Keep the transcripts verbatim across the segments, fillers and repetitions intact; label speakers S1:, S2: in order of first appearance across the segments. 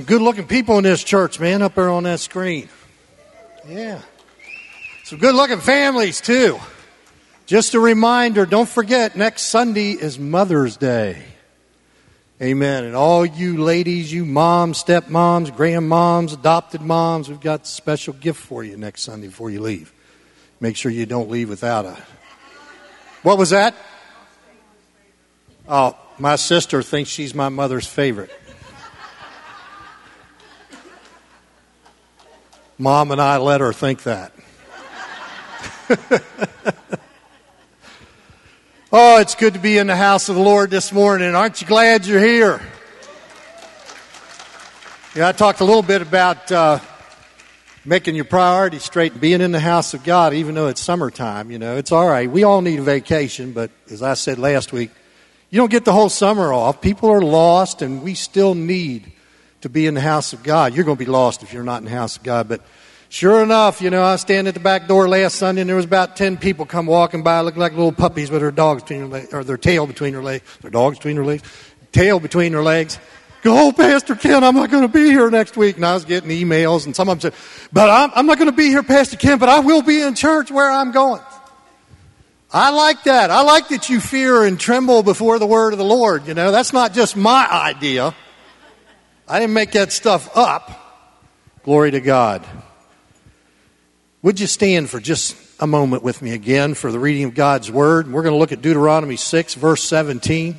S1: some good-looking people in this church, man, up there on that screen. Yeah. Some good-looking families, too. Just a reminder, don't forget, next Sunday is Mother's Day. Amen. And all you ladies, you moms, stepmoms, grandmoms, adopted moms, we've got a special gift for you next Sunday before you leave. Make sure you don't leave without a... What was that? Oh, my sister thinks she's my mother's favorite. Mom and I let her think that. Oh, it's good to be in the house of the Lord this morning. Aren't you glad you're here? Yeah, I talked a little bit about uh, making your priorities straight and being in the house of God, even though it's summertime. You know, it's all right. We all need a vacation, but as I said last week, you don't get the whole summer off. People are lost, and we still need to be in the house of God. You're going to be lost if you're not in the house of God. But sure enough, you know, I was standing at the back door last Sunday, and there was about ten people come walking by, looking like little puppies with their dogs between their legs, or their tail between their legs, their dogs between their legs, tail between their legs. Go, oh, Pastor Ken, I'm not going to be here next week. And I was getting emails, and some of them said, but I'm, I'm not going to be here, Pastor Ken, but I will be in church where I'm going. I like that. I like that you fear and tremble before the word of the Lord. You know, that's not just my idea. I didn't make that stuff up. Glory to God. Would you stand for just a moment with me again for the reading of God's Word? We're going to look at Deuteronomy six, verse seventeen.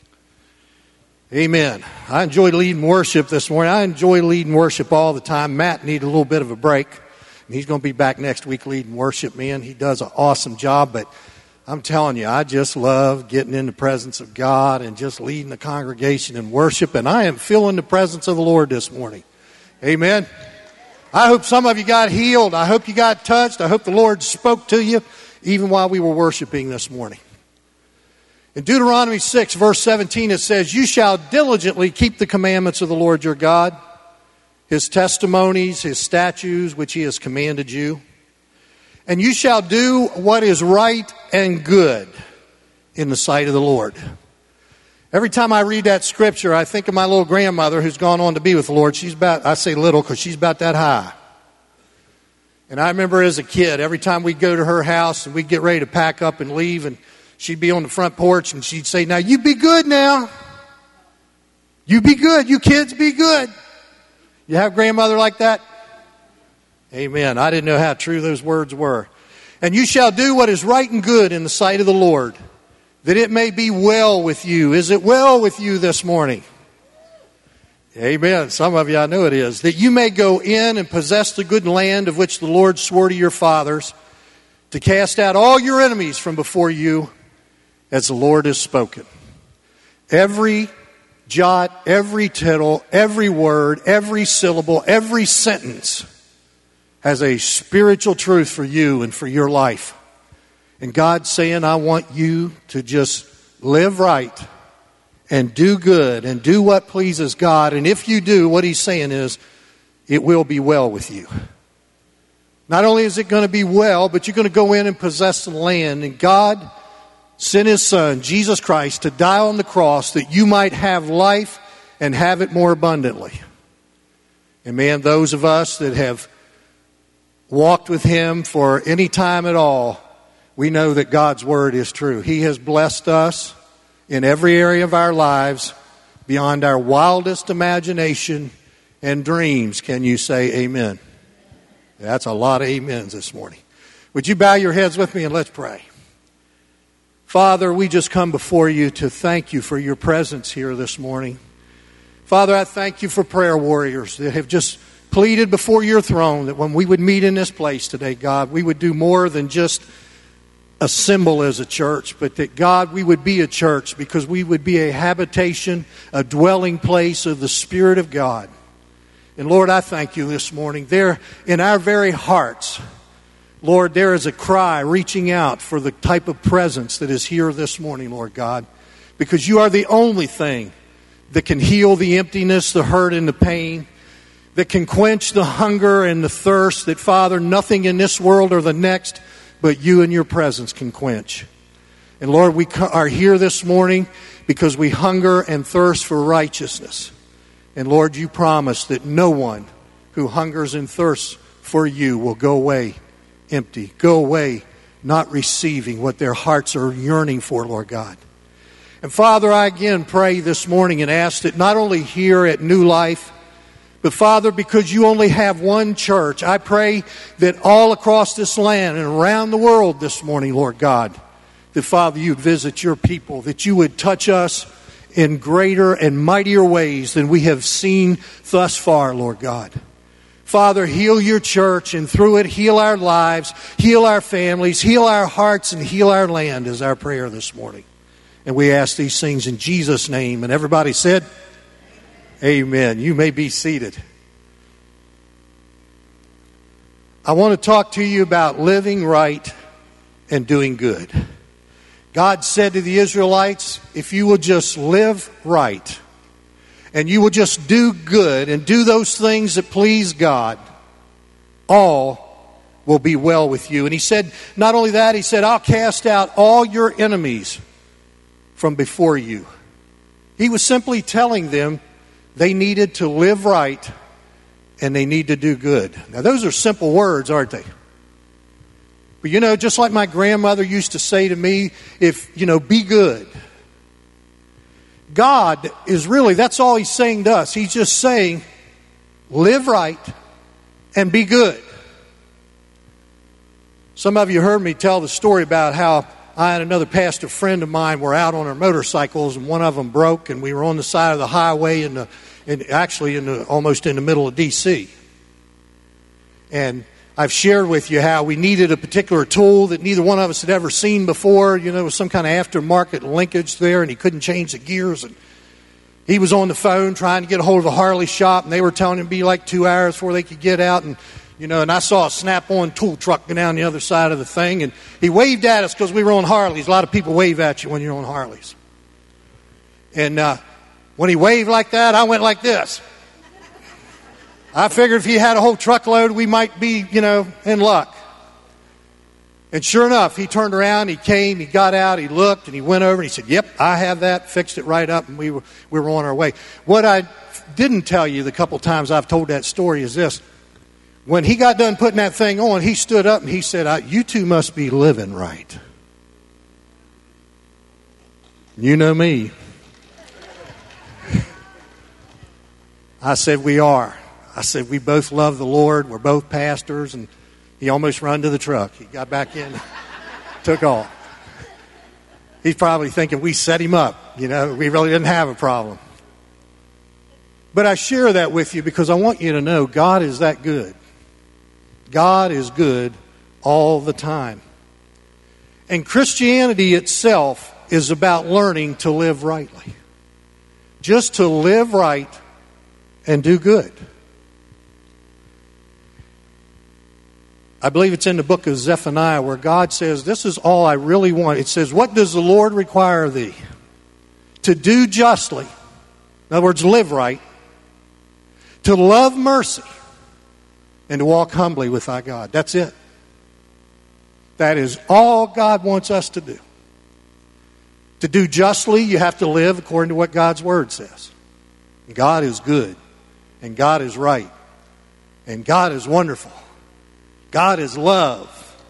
S1: Amen. I enjoyed leading worship this morning. I enjoy leading worship all the time. Matt needed a little bit of a break. And he's going to be back next week leading worship, man. He does an awesome job. But I'm telling you, I just love getting in the presence of God and just leading the congregation in worship. And I am feeling the presence of the Lord this morning. Amen. I hope some of you got healed. I hope you got touched. I hope the Lord spoke to you even while we were worshiping this morning. In Deuteronomy six, verse seventeen, it says, you shall diligently keep the commandments of the Lord your God, His testimonies, His statutes, which He has commanded you. And you shall do what is right and good in the sight of the Lord. Every time I read that scripture, I think of my little grandmother who's gone on to be with the Lord. She's about, I say little because she's about that high. And I remember as a kid, every time we'd go to her house and we'd get ready to pack up and leave, and she'd be on the front porch and she'd say, now you be good now. You be good. You kids be good. You have a grandmother like that? Amen. I didn't know how true those words were. And you shall do what is right and good in the sight of the Lord, that it may be well with you. Is it well with you this morning? Amen. Some of you, I know it is. That you may go in and possess the good land of which the Lord swore to your fathers, to cast out all your enemies from before you, as the Lord has spoken. Every jot, every tittle, every word, every syllable, every sentence has a spiritual truth for you and for your life. And God's saying, I want you to just live right and do good and do what pleases God. And if you do, what He's saying is, it will be well with you. Not only is it going to be well, but you're going to go in and possess the land. And God sent His Son, Jesus Christ, to die on the cross that you might have life and have it more abundantly. And man, those of us that have walked with Him for any time at all, we know that God's Word is true. He has blessed us in every area of our lives beyond our wildest imagination and dreams. Can you say amen? That's a lot of amens this morning. Would you bow your heads with me and let's pray. Father, we just come before you to thank you for your presence here this morning. Father, I thank you for prayer warriors that have just pleaded before your throne that when we would meet in this place today, God, we would do more than just assemble as a church, but that, God, we would be a church because we would be a habitation, a dwelling place of the Spirit of God. And Lord, I thank you this morning. There in our very hearts, Lord, there is a cry reaching out for the type of presence that is here this morning, Lord God, because you are the only thing that can heal the emptiness, the hurt, and the pain, that can quench the hunger and the thirst that, Father, nothing in this world or the next but you and your presence can quench. And Lord, we are here this morning because we hunger and thirst for righteousness. And Lord, you promise that no one who hungers and thirsts for you will go away empty, go away not receiving what their hearts are yearning for, Lord God. And Father, I again pray this morning and ask that not only here at New Life, but Father, because you only have one church, I pray that all across this land and around the world this morning, Lord God, that Father, you'd visit your people, that you would touch us in greater and mightier ways than we have seen thus far, Lord God. Father, heal your church, and through it, heal our lives, heal our families, heal our hearts, and heal our land is our prayer this morning. And we ask these things in Jesus' name. And everybody said, amen. You may be seated. I want to talk to you about living right and doing good. God said to the Israelites, if you will just live right, and you will just do good and do those things that please God, all will be well with you. And he said, not only that, he said, I'll cast out all your enemies from before you. He was simply telling them they needed to live right and they need to do good. Now, those are simple words, aren't they? But, you know, just like my grandmother used to say to me, if, you know, be good. God is really, that's all he's saying to us. He's just saying, live right and be good. Some of you heard me tell the story about how I and another pastor friend of mine were out on our motorcycles, and one of them broke, and we were on the side of the highway, in the, in, actually in the, almost in the middle of D C And I've shared with you how we needed a particular tool that neither one of us had ever seen before. You know, it was some kind of aftermarket linkage there, and he couldn't change the gears. And he was on the phone trying to get a hold of a Harley shop, and they were telling him it'd be like two hours before they could get out. And, you know, and I saw a Snap-on tool truck go down the other side of the thing, and he waved at us because we were on Harleys. A lot of people wave at you when you're on Harleys. And uh, when he waved like that, I went like this. I figured if he had a whole truckload, we might be, you know, in luck. And sure enough, he turned around, he came, he got out, he looked, and he went over, and he said, yep, I have that, fixed it right up, and we were, we were on our way. What I didn't tell you the couple times I've told that story is this. When he got done putting that thing on, he stood up and he said, you two must be living right. You know me. I said, we are. I said, we both love the Lord. We're both pastors. And he almost run to the truck. He got back in, took off. He's probably thinking we set him up. You know, we really didn't have a problem. But I share that with you because I want you to know God is that good. God is good all the time. And Christianity itself is about learning to live rightly. Just to live right and do good. I believe it's in the book of Zephaniah where God says, this is all I really want. It says, what does the Lord require of thee? To do justly. In other words, live right. To love mercy. And to walk humbly with thy God. That's it. That is all God wants us to do. To do justly, you have to live according to what God's Word says. God is good. And God is right. And God is wonderful. God is love.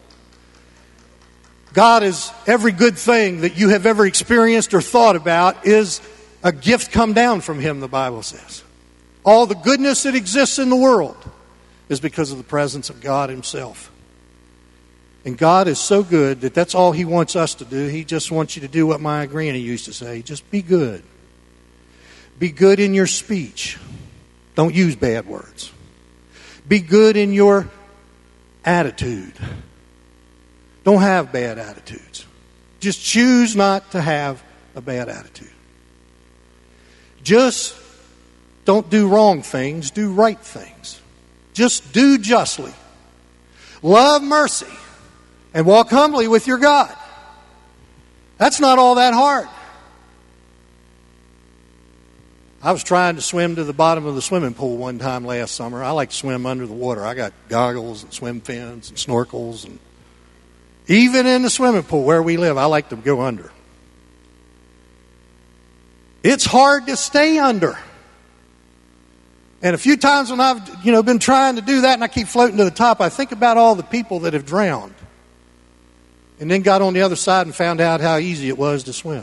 S1: God is every good thing that you have ever experienced or thought about is a gift come down from Him, the Bible says. All the goodness that exists in the world is because of the presence of God Himself. And God is so good that that's all He wants us to do. He just wants you to do what my granny used to say. Just be good. Be good in your speech. Don't use bad words. Be good in your attitude. Don't have bad attitudes. Just choose not to have a bad attitude. Just don't do wrong things. Do right things. Just do justly. Love mercy. And walk humbly with your God. That's not all that hard. I was trying to swim to the bottom of the swimming pool one time last summer. I like to swim under the water. I got goggles and swim fins and snorkels. And even in the swimming pool where we live, I like to go under. It's hard to stay under. And a few times when I've, you know, been trying to do that and I keep floating to the top, I think about all the people that have drowned and then got on the other side and found out how easy it was to swim.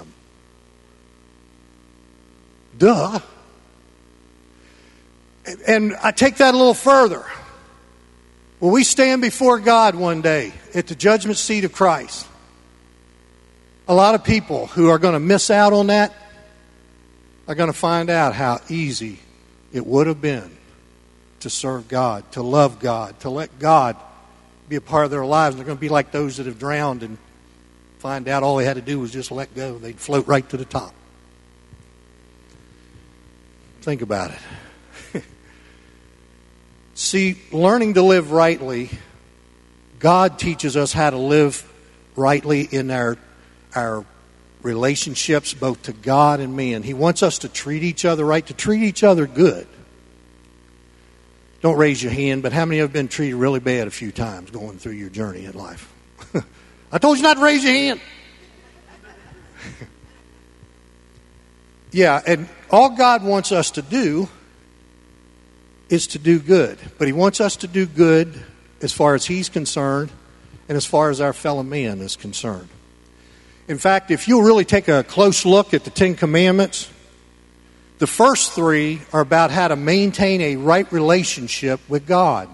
S1: Duh. And I take that a little further. When we stand before God one day at the judgment seat of Christ, a lot of people who are going to miss out on that are going to find out how easy it would have been to serve God, to love God, to let God be a part of their lives. And they're going to be like those that have drowned and find out all they had to do was just let go. They'd float right to the top. Think about it. See, learning to live rightly, God teaches us how to live rightly in our, our relationships, both to God and man. He wants us to treat each other right, to treat each other good. Don't raise your hand, but how many have been treated really bad a few times going through your journey in life? I told you not to raise your hand. Yeah, and all God wants us to do is to do good. But He wants us to do good as far as He's concerned and as far as our fellow man is concerned. In fact, if you'll really take a close look at the Ten Commandments, the first three are about how to maintain a right relationship with God.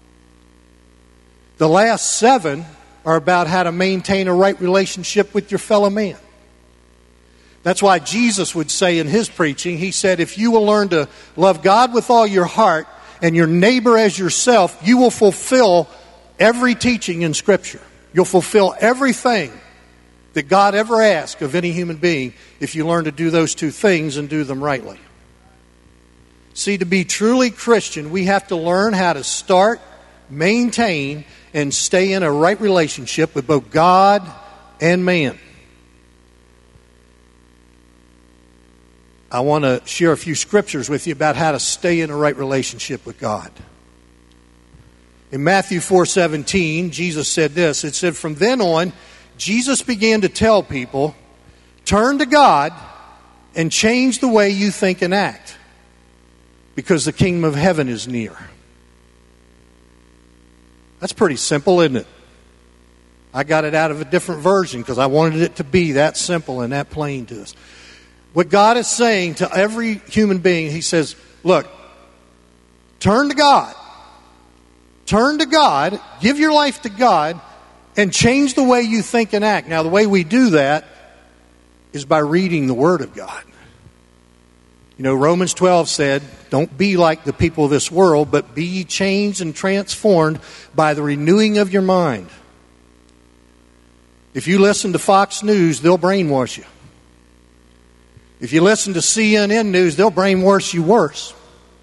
S1: The last seven are about how to maintain a right relationship with your fellow man. That's why Jesus would say in His preaching, He said, if you will learn to love God with all your heart and your neighbor as yourself, you will fulfill every teaching in Scripture. You'll fulfill everything that God ever asked of any human being if you learn to do those two things and do them rightly. See, to be truly Christian, we have to learn how to start, maintain, and stay in a right relationship with both God and man. I want to share a few scriptures with you about how to stay in a right relationship with God. In Matthew four seventeen, Jesus said this. It said, from then on, Jesus began to tell people, turn to God and change the way you think and act, because the kingdom of heaven is near. That's pretty simple, isn't it? I got it out of a different version because I wanted it to be that simple and that plain to us. What God is saying to every human being, He says, look, turn to God. Turn to God, give your life to God, and change the way you think and act. Now, the way we do that is by reading the Word of God. You know, Romans twelve said, don't be like the people of this world, but be ye changed and transformed by the renewing of your mind. If you listen to Fox News, they'll brainwash you. If you listen to C N N News, they'll brainwash you worse.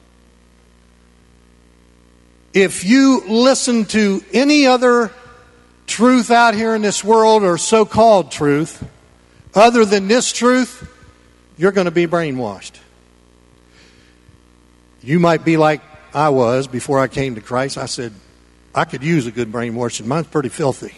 S1: If you listen to any other truth out here in this world, or so-called truth, other than this truth, you're going to be brainwashed. You might be like I was before I came to Christ. I said, I could use a good brainwashing. Mine's pretty filthy.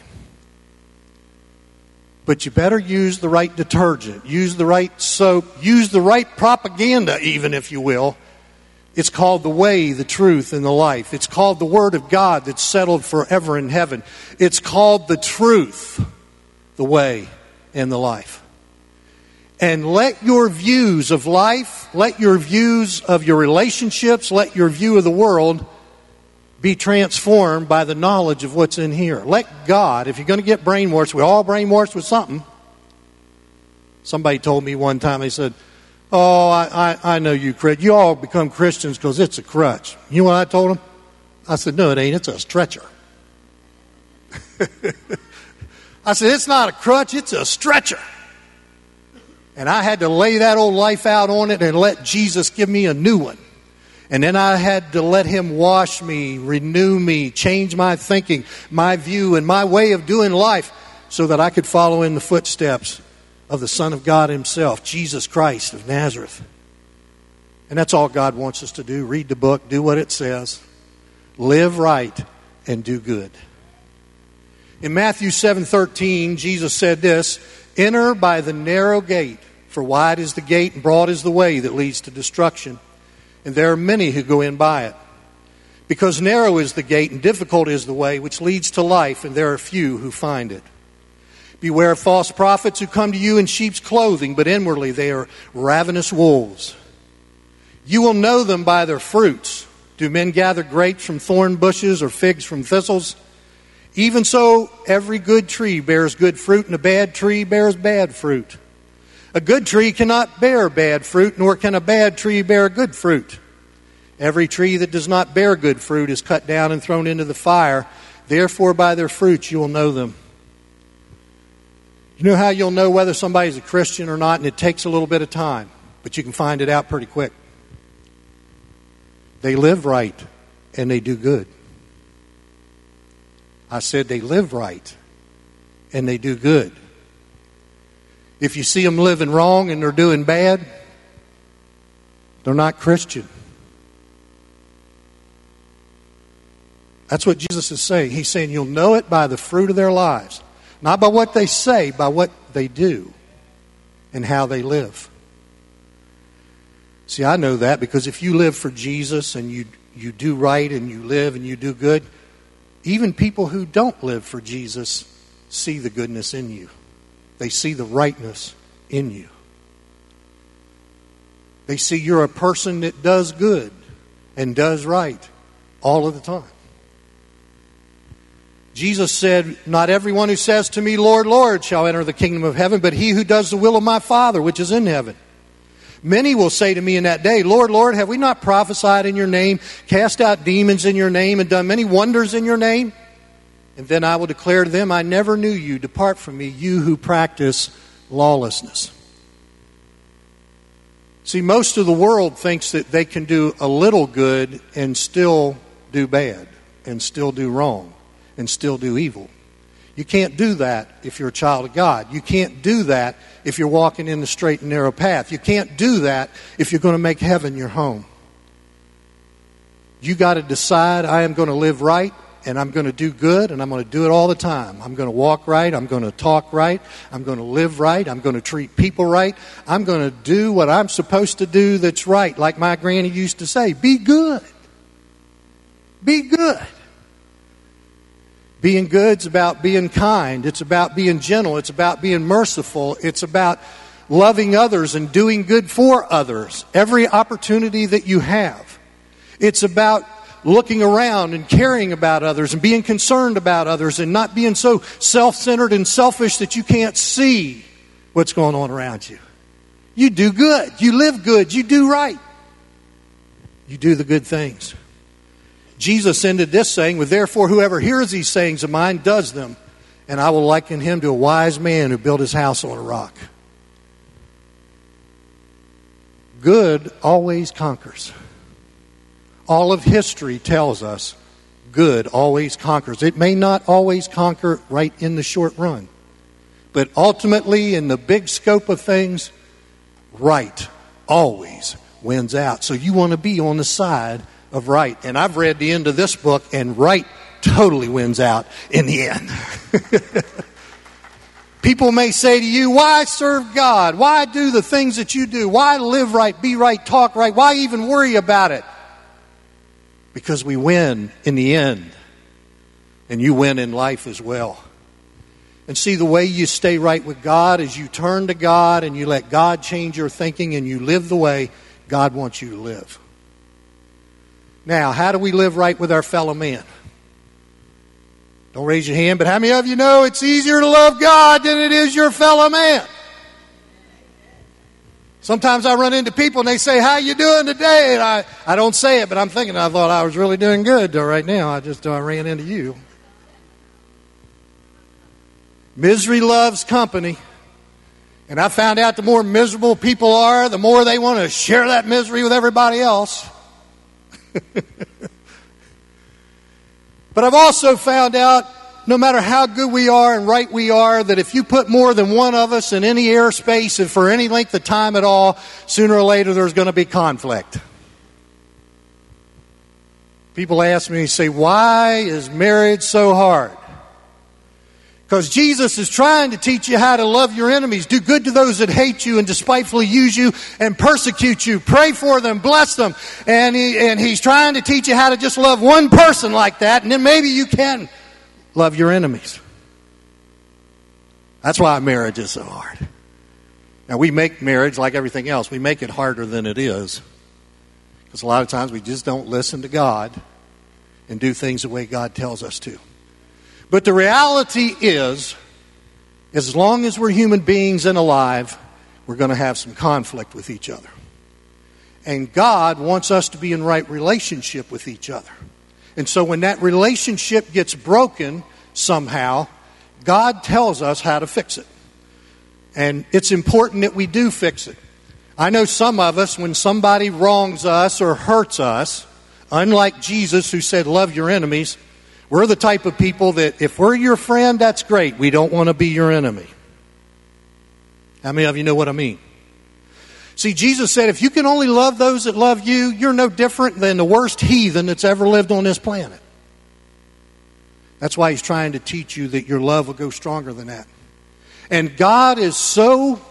S1: But you better use the right detergent, use the right soap, use the right propaganda even, if you will. It's called the way, the truth, and the life. It's called the Word of God that's settled forever in heaven. It's called the truth, the way, and the life. And let your views of life, let your views of your relationships, let your view of the world be transformed by the knowledge of what's in here. Let God, if you're going to get brainwashed, we're all brainwashed with something. Somebody told me one time, they said, oh, I, I, I know you, Chris. You all become Christians because it's a crutch. You know what I told them? I said, no, it ain't. It's a stretcher. I said, it's not a crutch. It's a stretcher. And I had to lay that old life out on it and let Jesus give me a new one. And then I had to let Him wash me, renew me, change my thinking, my view, and my way of doing life so that I could follow in the footsteps of the Son of God Himself, Jesus Christ of Nazareth. And that's all God wants us to do. Read the book, do what it says, live right, and do good. In Matthew seven thirteen, Jesus said this, enter by the narrow gate, for wide is the gate and broad is the way that leads to destruction. and there are many who go in by it. Because narrow is the gate and difficult is the way which leads to life, and there are few who find it. Beware of false prophets who come to you in sheep's clothing, but inwardly they are ravenous wolves. You will know them by their fruits. Do men gather grapes from thorn bushes or figs from thistles? Even so, every good tree bears good fruit, and a bad tree bears bad fruit. A good tree cannot bear bad fruit, nor can a bad tree bear good fruit. Every tree that does not bear good fruit is cut down and thrown into the fire. Therefore, by their fruits you will know them. You know how you'll know whether somebody's a Christian or not, and it takes a little bit of time, but you can find it out pretty quick. They live right, and they do good. I said they live right, and they do good. If you see them living wrong and they're doing bad, they're not Christian. That's what Jesus is saying. He's saying you'll know it by the fruit of their lives. Not by what they say, by what they do and how they live. See, I know that because if you live for Jesus and you, you do right and you live and you do good, even people who don't live for Jesus see the goodness in you. They see the rightness in you. They see you're a person that does good and does right all of the time. Jesus said, not everyone who says to me, Lord, Lord, shall enter the kingdom of heaven, but he who does the will of my Father, which is in heaven. Many will say to me in that day, Lord, Lord, have we not prophesied in your name, cast out demons in your name, and done many wonders in your name? And then I will declare to them, I never knew you. Depart from me, you who practice lawlessness. See, most of the world thinks that they can do a little good and still do bad, and still do wrong, and still do evil. You can't do that if you're a child of God. You can't do that if you're walking in the straight and narrow path. You can't do that if you're going to make heaven your home. You got to decide, I am going to live right, and I'm going to do good, and I'm going to do it all the time. I'm going to walk right. I'm going to talk right. I'm going to live right. I'm going to treat people right. I'm going to do what I'm supposed to do that's right. Like my granny used to say, be good. Be good. Being good's about being kind. It's about being gentle. It's about being merciful. It's about loving others and doing good for others every opportunity that you have. It's about looking around and caring about others and being concerned about others and not being so self-centered and selfish that you can't see what's going on around you. You do good. You live good. You do right. You do the good things. Jesus ended this saying with, therefore, whoever hears these sayings of mine does them, and I will liken him to a wise man who built his house on a rock. Good always conquers. All of history tells us good always conquers. It may not always conquer right in the short run, but ultimately in the big scope of things, right always wins out. So you want to be on the side of right. And I've read the end of this book, and right totally wins out in the end. People may say to you, why serve God? Why do the things that you do? Why live right, be right, talk right? Why even worry about it? Because we win in the end. And you win in life as well. And see, the way you stay right with God is you turn to God and you let God change your thinking and you live the way God wants you to live. Now, how do we live right with our fellow man? Don't raise your hand, but how many of you know it's easier to love God than it is your fellow man? Sometimes I run into people and they say, how you doing today? And I, I don't say it, but I'm thinking I thought I was really doing good right now. I just uh, ran into you. Misery loves company. And I found out the more miserable people are, the more they want to share that misery with everybody else. But I've also found out, no matter how good we are and right we are, that if you put more than one of us in any airspace and for any length of time at all, sooner or later there's going to be conflict. People ask me, say, why is marriage so hard? Because Jesus is trying to teach you how to love your enemies, do good to those that hate you and despitefully use you and persecute you. Pray for them, bless them. And, he, and He's trying to teach you how to just love one person like that, and then maybe you can love your enemies. That's why marriage is so hard. Now, we make marriage like everything else. We make it harder than it is. Because a lot of times we just don't listen to God and do things the way God tells us to. But the reality is, as long as we're human beings and alive, we're going to have some conflict with each other. And God wants us to be in right relationship with each other. And so when that relationship gets broken somehow, God tells us how to fix it. And it's important that we do fix it. I know some of us, when somebody wrongs us or hurts us, unlike Jesus who said, love your enemies, we're the type of people that if we're your friend, that's great. We don't want to be your enemy. How many of you know what I mean? See, Jesus said, if you can only love those that love you, you're no different than the worst heathen that's ever lived on this planet. That's why He's trying to teach you that your love will go stronger than that. And God is so...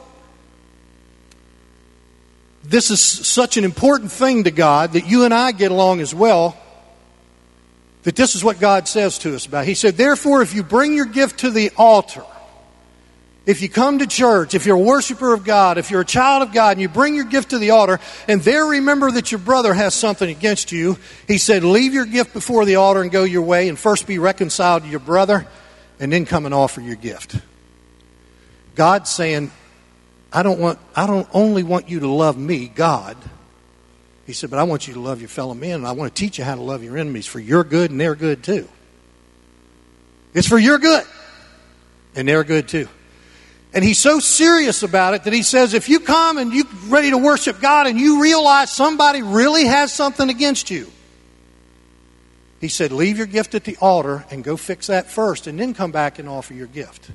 S1: This is such an important thing to God that you and I get along as well, that this is what God says to us about. He said, therefore, if you bring your gift to the altar, if you come to church, if you're a worshiper of God, if you're a child of God, and you bring your gift to the altar, and there remember that your brother has something against you, He said, leave your gift before the altar and go your way, and first be reconciled to your brother, and then come and offer your gift. God's saying, I don't want, I don't only want you to love me, God. He said, but I want you to love your fellow men, and I want to teach you how to love your enemies for your good and their good too. It's for your good, and their good too. And He's so serious about it that He says, if you come and you're ready to worship God and you realize somebody really has something against you, He said, leave your gift at the altar and go fix that first, and then come back and offer your gift.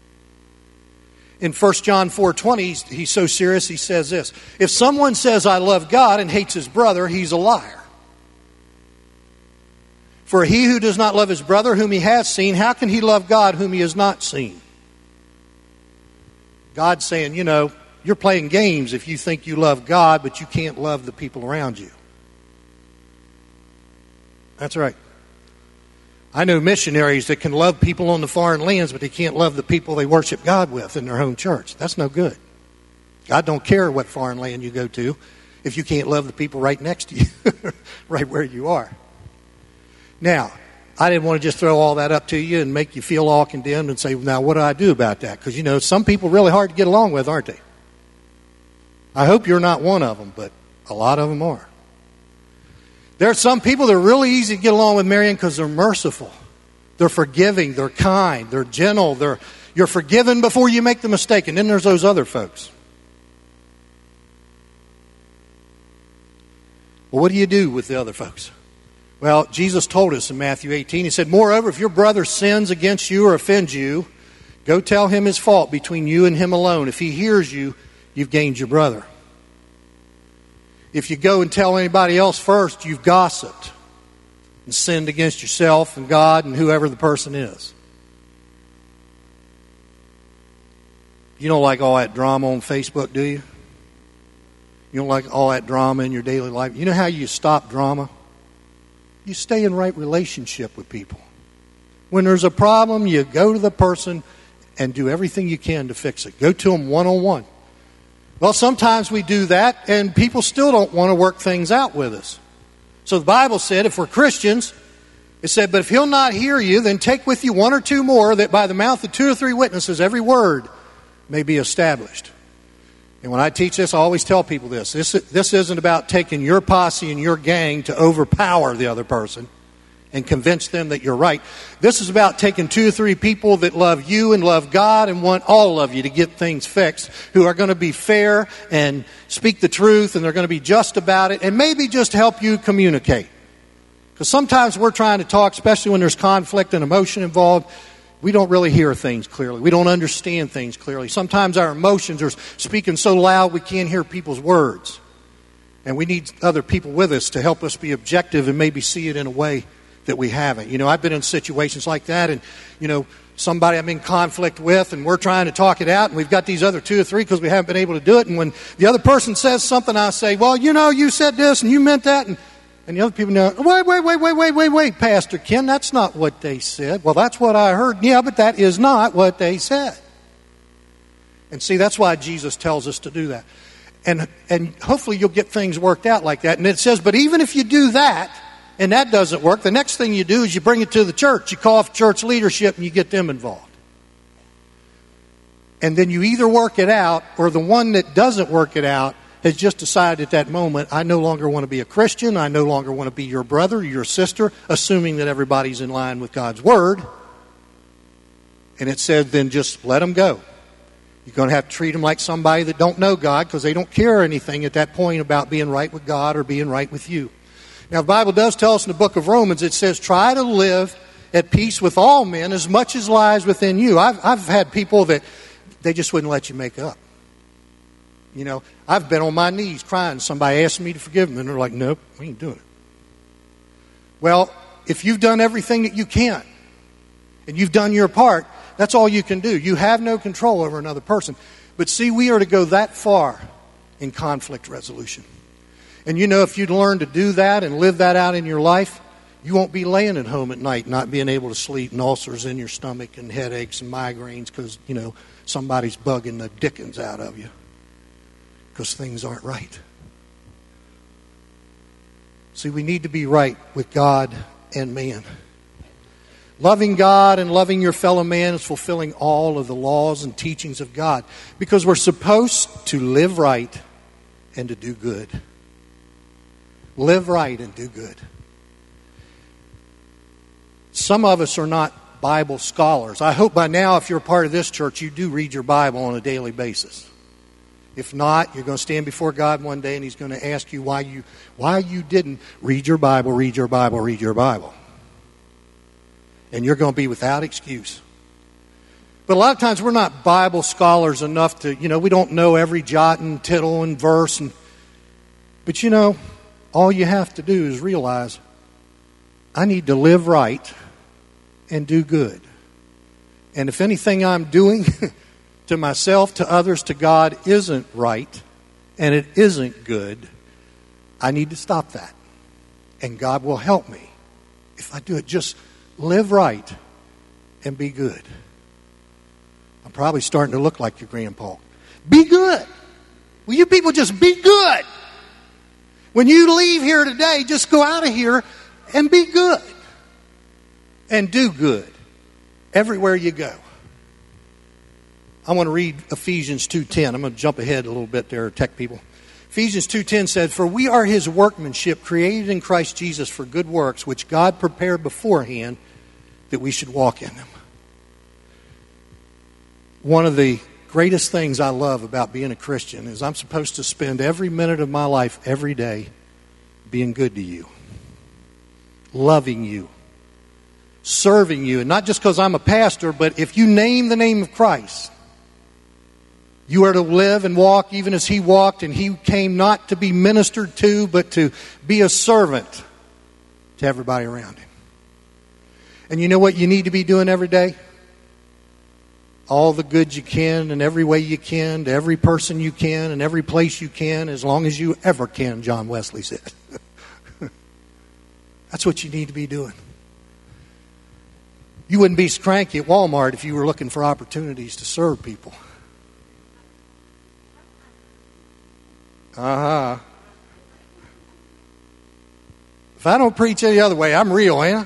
S1: In First John four twenty, he's, he's so serious, he says this. If someone says, I love God and hates his brother, he's a liar. For he who does not love his brother whom he has seen, how can he love God whom he has not seen? God's saying, you know, you're playing games if you think you love God, but you can't love the people around you. That's right. I know missionaries that can love people on the foreign lands, but they can't love the people they worship God with in their home church. That's no good. God don't care what foreign land you go to if you can't love the people right next to you, right where you are. Now, I didn't want to just throw all that up to you and make you feel all condemned and say, now what do I do about that? Because, you know, some people are really hard to get along with, aren't they? I hope you're not one of them, but a lot of them are. There are some people that are really easy to get along with, Marion, because they're merciful. They're forgiving. They're kind. They're gentle. They're, you're forgiven before you make the mistake. And then there's those other folks. Well, what do you do with the other folks? Well, Jesus told us in Matthew eighteen, He said, moreover, if your brother sins against you or offends you, go tell him his fault between you and him alone. If he hears you, you've gained your brother. If you go and tell anybody else first, you've gossiped and sinned against yourself and God and whoever the person is. You don't like all that drama on Facebook, do you? You don't like all that drama in your daily life. You know how you stop drama? You stay in right relationship with people. When there's a problem, you go to the person and do everything you can to fix it. Go to them one-on-one. Well, sometimes we do that, and people still don't want to work things out with us. So the Bible said, if we're Christians, it said, but if he'll not hear you, then take with you one or two more, that by the mouth of two or three witnesses, every word may be established. And when I teach this, I always tell people this. This, this isn't about taking your posse and your gang to overpower the other person and convince them that you're right. This is about taking two or three people that love you and love God and want all of you to get things fixed, who are going to be fair and speak the truth, and they're going to be just about it, and maybe just help you communicate. Because sometimes we're trying to talk, especially when there's conflict and emotion involved, we don't really hear things clearly. We don't understand things clearly. Sometimes our emotions are speaking so loud we can't hear people's words. And we need other people with us to help us be objective and maybe see it in a way that we haven't. You know, I've been in situations like that, and, you know, somebody I'm in conflict with, and we're trying to talk it out, and we've got these other two or three because we haven't been able to do it. And when the other person says something, I say, well, you know, you said this and you meant that. And, and the other people know, wait, wait, wait, wait, wait, wait, wait, Pastor Ken, that's not what they said. Well, that's what I heard. Yeah, but that is not what they said. And see, that's why Jesus tells us to do that. And, and hopefully you'll get things worked out like that. And it says, but even if you do that, and that doesn't work, the next thing you do is you bring it to the church. You call off church leadership and you get them involved. And then you either work it out, or the one that doesn't work it out has just decided at that moment, I no longer want to be a Christian. I no longer want to be your brother or your sister, assuming that everybody's in line with God's Word. And it said, then just let them go. You're going to have to treat them like somebody that don't know God, because they don't care anything at that point about being right with God or being right with you. Now, the Bible does tell us in the book of Romans, it says, try to live at peace with all men as much as lies within you. I've, I've had people that they just wouldn't let you make up. You know, I've been on my knees crying. Somebody asked me to forgive them, and they're like, nope, we ain't doing it. Well, if you've done everything that you can, and you've done your part, that's all you can do. You have no control over another person. But see, we are to go that far in conflict resolution. And you know, if you'd learn to do that and live that out in your life, you won't be laying at home at night not being able to sleep and ulcers in your stomach and headaches and migraines because, you know, somebody's bugging the dickens out of you because things aren't right. See, we need to be right with God and man. Loving God and loving your fellow man is fulfilling all of the laws and teachings of God, because we're supposed to live right and to do good. Live right and do good. Some of us are not Bible scholars. I hope by now, if you're a part of this church, you do read your Bible on a daily basis. If not, you're going to stand before God one day and He's going to ask you why you why you didn't read your Bible, read your Bible, read your Bible. And you're going to be without excuse. But a lot of times we're not Bible scholars enough to, you know, we don't know every jot and tittle and verse. And, but you know, all you have to do is realize, I need to live right and do good. And if anything I'm doing to myself, to others, to God isn't right, and it isn't good, I need to stop that. And God will help me if I do it. Just live right and be good. I'm probably starting to look like your grandpa. Be good. Will you people just be good? When you leave here today, just go out of here and be good. And do good everywhere you go. I want to read Ephesians two ten. I'm going to jump ahead a little bit there, tech people. Ephesians two ten said, for we are His workmanship, created in Christ Jesus for good works, which God prepared beforehand that we should walk in them. One of the greatest things I love about being a Christian is I'm supposed to spend every minute of my life, every day, being good to you, loving you, serving you. And not just because I'm a pastor, but if you name the name of Christ, you are to live and walk even as He walked, and He came not to be ministered to, but to be a servant to everybody around Him. And you know what you need to be doing every day? All the good you can, and every way you can, to every person you can, and every place you can, as long as you ever can, John Wesley said. That's what you need to be doing. You wouldn't be cranky at Walmart if you were looking for opportunities to serve people. Uh-huh. If I don't preach any other way, I'm real, ain't I?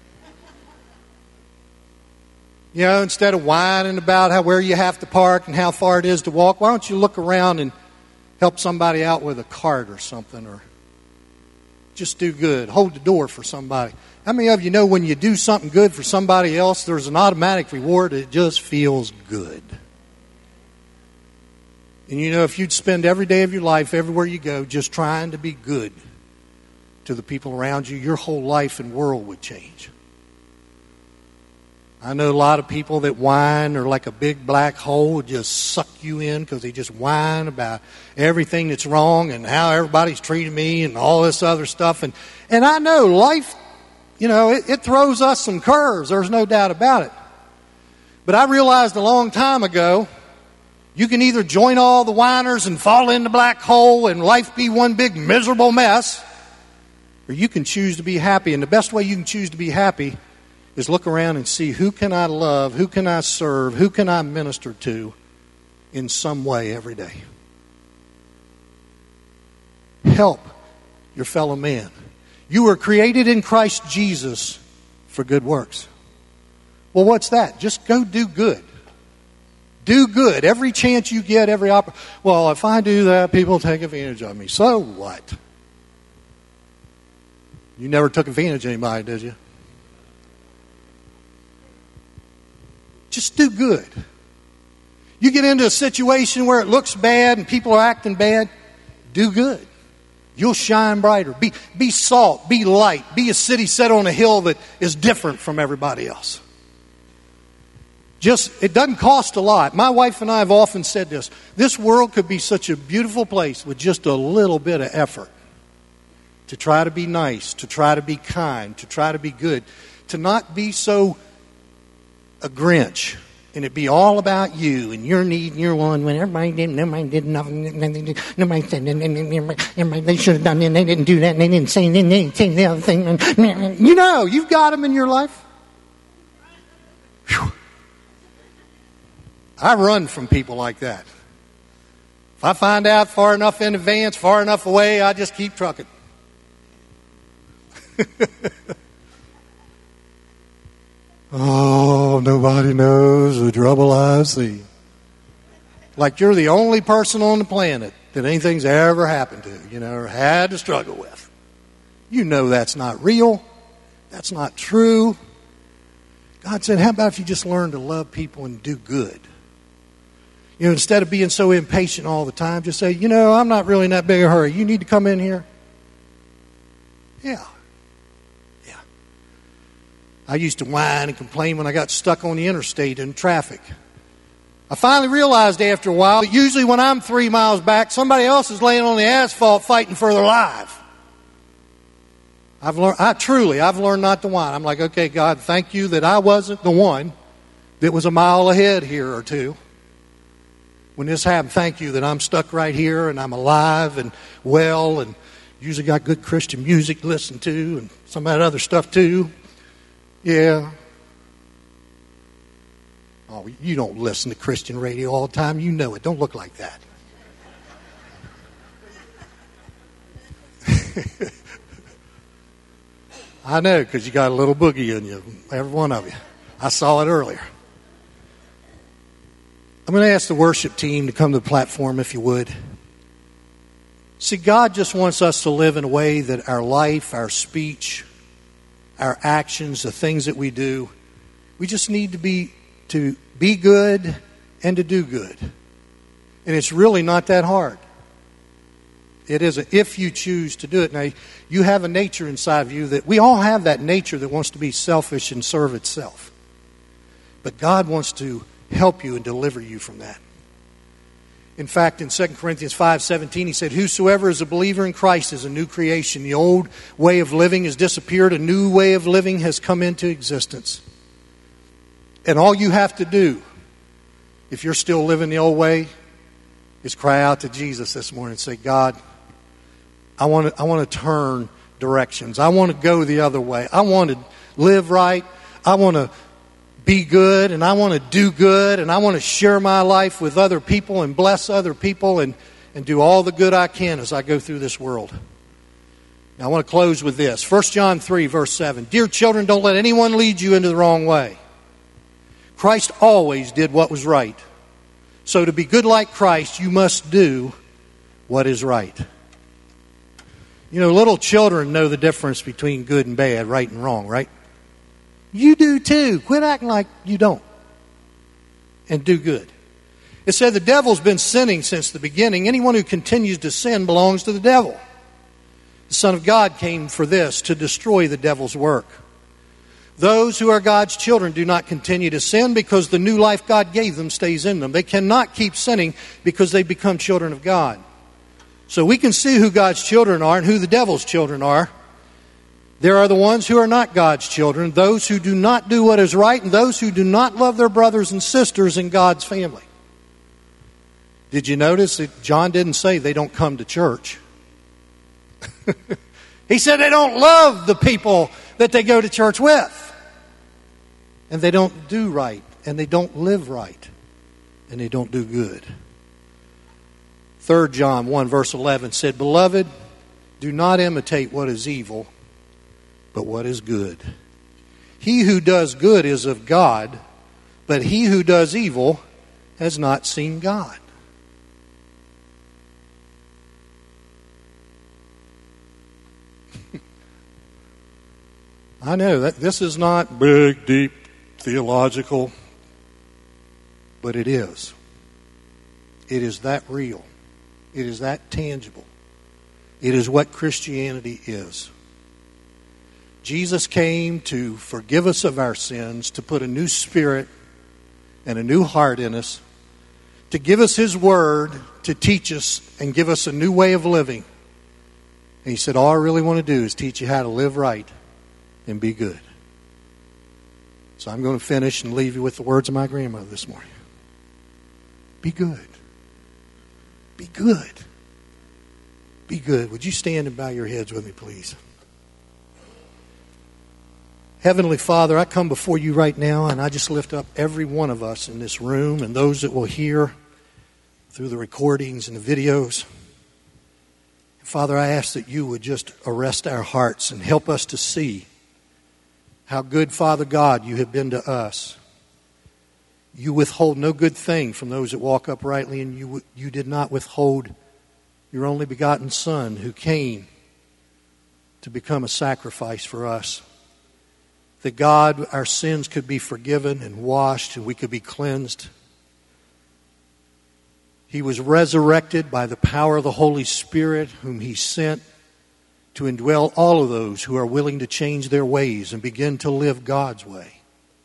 S1: You know, instead of whining about how where you have to park and how far it is to walk, why don't you look around and help somebody out with a cart or something, or just do good. Hold the door for somebody. How many of you know when you do something good for somebody else, there's an automatic reward? It just feels good. And you know, if you'd spend every day of your life, everywhere you go, just trying to be good to the people around you, your whole life and world would change. I know a lot of people that whine are like a big black hole, would just suck you in because they just whine about everything that's wrong and how everybody's treating me and all this other stuff. And, and I know life, you know, it, it throws us some curves. There's no doubt about it. But I realized a long time ago, you can either join all the whiners and fall in the black hole and life be one big miserable mess, or you can choose to be happy. And the best way you can choose to be happy is look around and see, who can I love, who can I serve, who can I minister to in some way every day. Help your fellow man. You were created in Christ Jesus for good works. Well, what's that? Just go do good. Do good. Every chance you get, every opportunity. Well, if I do that, people take advantage of me. So what? You never took advantage of anybody, did you? Just do good. You get into a situation where it looks bad and people are acting bad, do good. You'll shine brighter. Be, be salt. Be light. Be a city set on a hill that is different from everybody else. Just, it doesn't cost a lot. My wife and I have often said this. This world could be such a beautiful place with just a little bit of effort. To try to be nice, to try to be kind, to try to be good. To not be so a Grinch. And it be all about you and your need and your one. When everybody did, nobody did nothing. Nobody said, everybody, they should have done it. And they didn't do that. And they didn't say, and they didn't say the other thing. And, you know, you've got them in your life. Whew. I run from people like that. If I find out far enough in advance, far enough away, I just keep trucking. Oh, nobody knows the trouble I see. Like you're the only person on the planet that anything's ever happened to, you know, or had to struggle with. You know that's not real. That's not true. God said, how about if you just learn to love people and do good? You know, instead of being so impatient all the time, just say, you know, I'm not really in that big a hurry. You need to come in here? Yeah. I used to whine and complain when I got stuck on the interstate in traffic. I finally realized after a while that usually when I'm three miles back, somebody else is laying on the asphalt fighting for their life. I've learned, I truly, I've learned not to whine. I'm like, okay, God, thank you that I wasn't the one that was a mile ahead here or two. When this happened, thank you that I'm stuck right here and I'm alive and well and usually got good Christian music to listen to and some of that other stuff too. Yeah. Oh, you don't listen to Christian radio all the time. You know it. Don't look like that. I know, because you got a little boogie in you, every one of you. I saw it earlier. I'm going to ask the worship team to come to the platform, if you would. See, God just wants us to live in a way that our life, our speech, our actions, the things that we do, we just need to be to be good and to do good. And it's really not that hard. It isn't if you choose to do it. Now, you have a nature inside of you that we all have that nature that wants to be selfish and serve itself. But God wants to help you and deliver you from that. In fact, in Second Corinthians five seventeen, he said, whosoever is a believer in Christ is a new creation. The old way of living has disappeared. A new way of living has come into existence. And all you have to do, if you're still living the old way, is cry out to Jesus this morning and say, God, I want to, I want to turn directions. I want to go the other way. I want to live right. I want to be good, and I want to do good, and I want to share my life with other people and bless other people and, and do all the good I can as I go through this world. Now I want to close with this. First John three, verse seven. Dear children, don't let anyone lead you into the wrong way. Christ always did what was right. So to be good like Christ, you must do what is right. You know, little children know the difference between good and bad, right and wrong, right? You do too. Quit acting like you don't. And do good. It said the devil's been sinning since the beginning. Anyone who continues to sin belongs to the devil. The Son of God came for this, to destroy the devil's work. Those who are God's children do not continue to sin because the new life God gave them stays in them. They cannot keep sinning because they become children of God. So we can see who God's children are and who the devil's children are There are the ones who are not God's children, those who do not do what is right, and those who do not love their brothers and sisters in God's family. Did you notice that John didn't say they don't come to church? He said they don't love the people that they go to church with. And they don't do right, and they don't live right, and they don't do good. Third John one verse eleven said, "Beloved, do not imitate what is evil, but what is good. He who does good is of God, but he who does evil has not seen God." I know that this is not big, deep, theological, but it is. It is that real. It is that tangible. It is what Christianity is. Jesus came to forgive us of our sins, to put a new spirit and a new heart in us, to give us His Word, to teach us and give us a new way of living. And He said, all I really want to do is teach you how to live right and be good. So I'm going to finish and leave you with the words of my grandmother this morning. Be good. Be good. Be good. Would you stand and bow your heads with me, please? Heavenly Father, I come before you right now, and I just lift up every one of us in this room and those that will hear through the recordings and the videos. Father, I ask that you would just arrest our hearts and help us to see how good, Father God, you have been to us. You withhold no good thing from those that walk uprightly, and you you did not withhold your only begotten Son who came to become a sacrifice for us. That God, our sins could be forgiven and washed and we could be cleansed. He was resurrected by the power of the Holy Spirit whom He sent to indwell all of those who are willing to change their ways and begin to live God's way.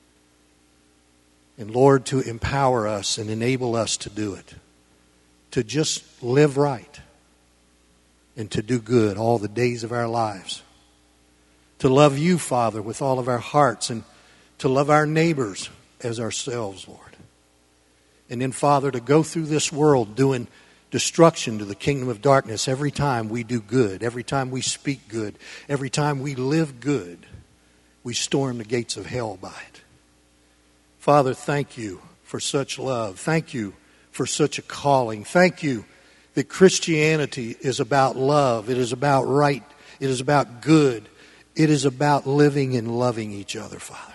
S1: And Lord, to empower us and enable us to do it. To just live right and to do good all the days of our lives. To love you, Father, with all of our hearts, and to love our neighbors as ourselves, Lord. And then, Father, to go through this world doing destruction to the kingdom of darkness every time we do good, every time we speak good, every time we live good, we storm the gates of hell by it. Father, thank you for such love. Thank you for such a calling. Thank you that Christianity is about love. It is about right. It is about good. It is about living and loving each other, Father.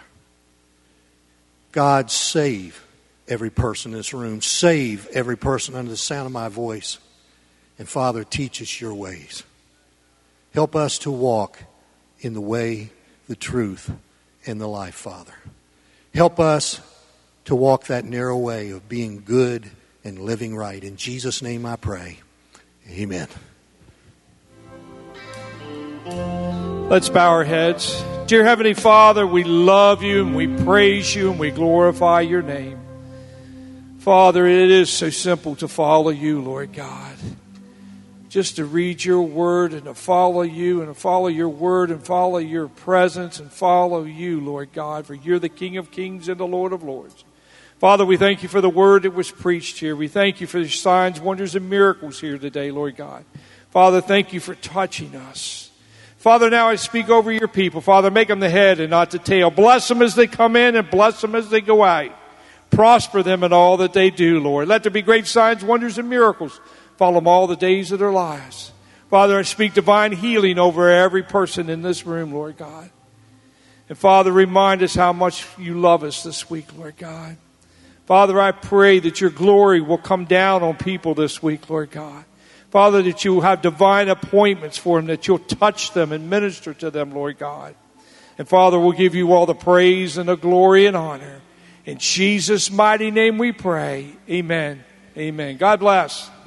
S1: God, save every person in this room. Save every person under the sound of my voice. And Father, teach us your ways. Help us to walk in the way, the truth, and the life, Father. Help us to walk that narrow way of being good and living right. In Jesus' name I pray. Amen.
S2: Let's bow our heads. Dear Heavenly Father, we love you and we praise you and we glorify your name. Father, it is so simple to follow you, Lord God. Just to read your word and to follow you and to follow your word and follow your presence and follow you, Lord God, for you're the King of kings and the Lord of lords. Father, we thank you for the word that was preached here. We thank you for the signs, wonders, and miracles here today, Lord God. Father, thank you for touching us. Father, now I speak over your people. Father, make them the head and not the tail. Bless them as they come in and bless them as they go out. Prosper them in all that they do, Lord. Let there be great signs, wonders, and miracles. Follow them all the days of their lives. Father, I speak divine healing over every person in this room, Lord God. And Father, remind us how much you love us this week, Lord God. Father, I pray that your glory will come down on people this week, Lord God. Father, that you will have divine appointments for them, that you'll touch them and minister to them, Lord God. And Father, we'll give you all the praise and the glory and honor. In Jesus' mighty name we pray. Amen. Amen. God bless.